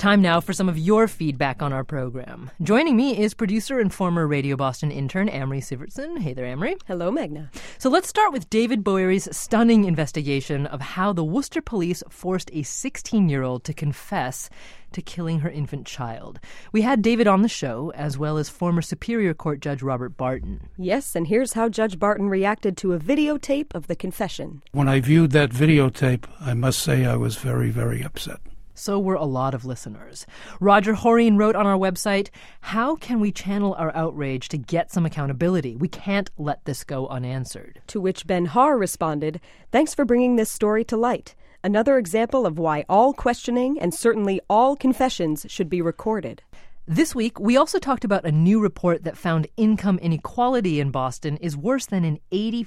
Time now for some of your feedback on our program. Joining me is producer and former Radio Boston intern Amory Sivertson. Hey there, Amory. Hello, Magna. So let's start with David Bowery's stunning investigation of how the Worcester police forced a 16-year-old to confess to killing her infant child. We had David on the show, as well as former Superior Court Judge Robert Barton. Yes, and here's how Judge Barton reacted to a videotape of the confession. When I viewed that videotape, I must say I was very, very upset. So were a lot of listeners. Roger Horine wrote on our website, "How can we channel our outrage to get some accountability? We can't let this go unanswered." To which Ben Har responded, "Thanks for bringing this story to light. Another example of why all questioning and certainly all confessions should be recorded." This week, we also talked about a new report that found income inequality in Boston is worse than in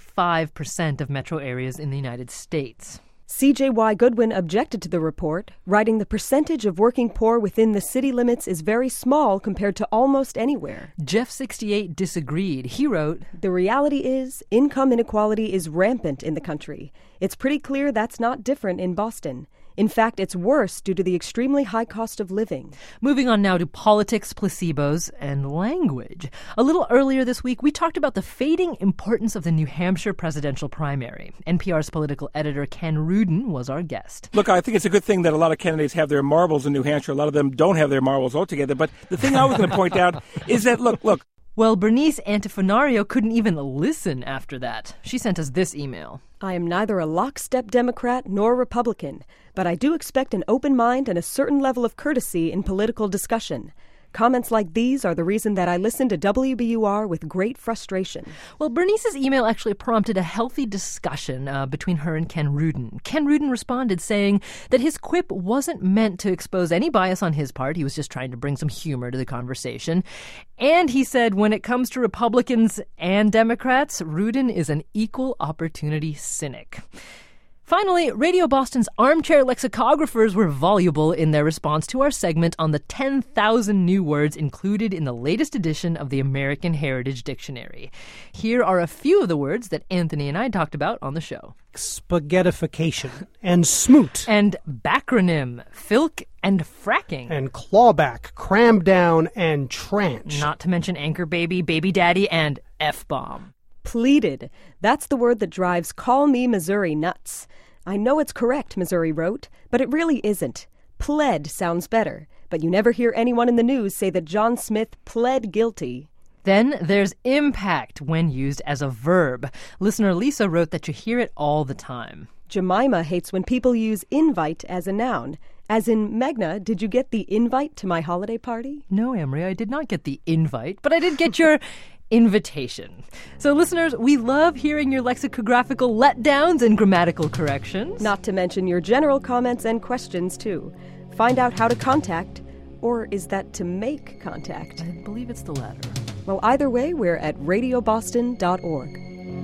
85% of metro areas in the United States. C.J.Y. Goodwin objected to the report, writing the percentage of working poor within the city limits is very small compared to almost anywhere. Jeff68 disagreed. He wrote, "The reality is, income inequality is rampant in the country. It's pretty clear that's not different in Boston. In fact, it's worse due to the extremely high cost of living." Moving on now to politics, placebos, and language. A little earlier this week, we talked about the fading importance of the New Hampshire presidential primary. NPR's political editor Ken Rudin was our guest. Look, I think it's a good thing that a lot of candidates have their marbles in New Hampshire. A lot of them don't have their marbles altogether. But the thing I was going to point out is that, look. Well, Bernice Antifonario couldn't even listen after that. She sent us this email. "I am neither a lockstep Democrat nor Republican, but I do expect an open mind and a certain level of courtesy in political discussion. Comments like these are the reason that I listen to WBUR with great frustration." Well, Bernice's email actually prompted a healthy discussion between her and Ken Rudin. Ken Rudin responded saying that his quip wasn't meant to expose any bias on his part. He was just trying to bring some humor to the conversation. And he said when it comes to Republicans and Democrats, Rudin is an equal opportunity cynic. Finally, Radio Boston's armchair lexicographers were voluble in their response to our segment on the 10,000 new words included in the latest edition of the American Heritage Dictionary. Here are a few of the words that Anthony and I talked about on the show. Spaghettification and smoot. And backronym, filk and fracking. And clawback, cram down, and tranche. Not to mention anchor baby, baby daddy, and F-bomb. Pleaded. That's the word that drives Call Me Missouri nuts. "I know it's correct," Missouri wrote, "but it really isn't. Pled sounds better, but you never hear anyone in the news say that John Smith pled guilty." Then there's impact when used as a verb. Listener Lisa wrote that you hear it all the time. Jemima hates when people use invite as a noun. As in, Magna, did you get the invite to my holiday party? No, Emery, I did not get the invite, but I did get your invitation. So listeners, we love hearing your lexicographical letdowns and grammatical corrections. Not to mention your general comments and questions, too. Find out how to contact, or is that to make contact? I believe it's the latter. Well, either way, we're at radioboston.org.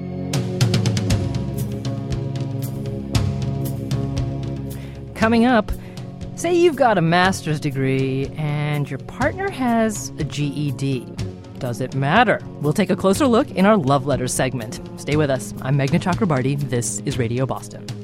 Coming up, say you've got a master's degree and your partner has a GED. Does it matter? We'll take a closer look in our Love Letters segment. Stay with us. I'm Meghna Chakrabarty. This is Radio Boston.